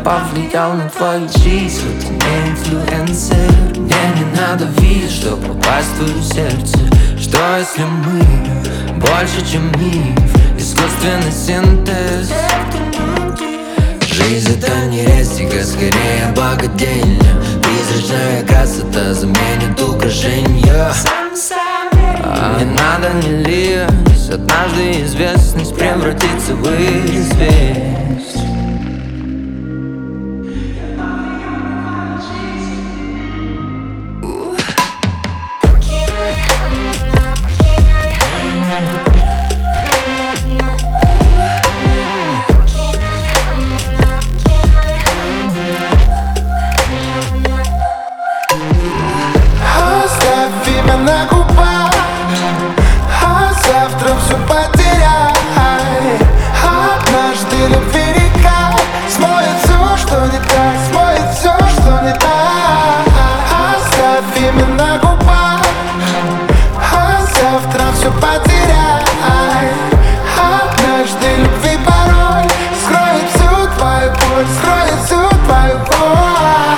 повлиял на твою жизнь, хоть и не инфлюенсер. Мне не надо видеть, чтобы попасть в твое сердце. Что если мы больше, чем миф, искусственный синтез? Жизнь это не рестика, скорее богадельня. Призрачная красота заменит украшения. Не надо не лезть, однажды известность превратится в известь. Оставь имя на губах, а завтра все потеряй. Однажды любви река смоет все, что не так, смоет все, что не так. Оставь имя на губах, а завтра все потеряй. Однажды любви пароль скроет всю твою боль, скроет всю твою боль.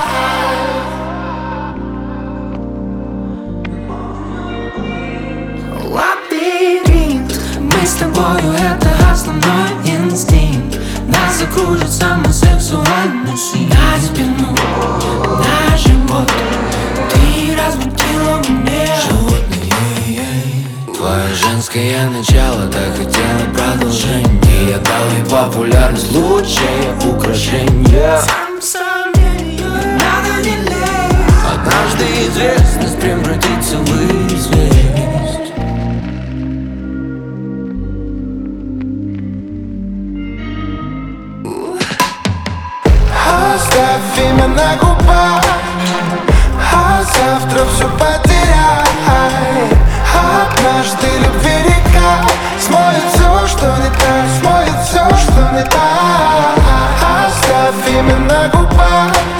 Лабиринт, мы с тобою это основной инстинкт. Нас закружит самый сексуальный свет. На спину, на живот, ты разбудила мне животное. Твое женское начало так хотело продолжения. Я дал ей популярность, лучшее украшение. Надо не лезть, однажды известность превратится в известь. Оставь имя на губах, а завтра все потеряй. Однажды любви река смоет все, что не так, смоет все, что не так. Оставь имя на губах,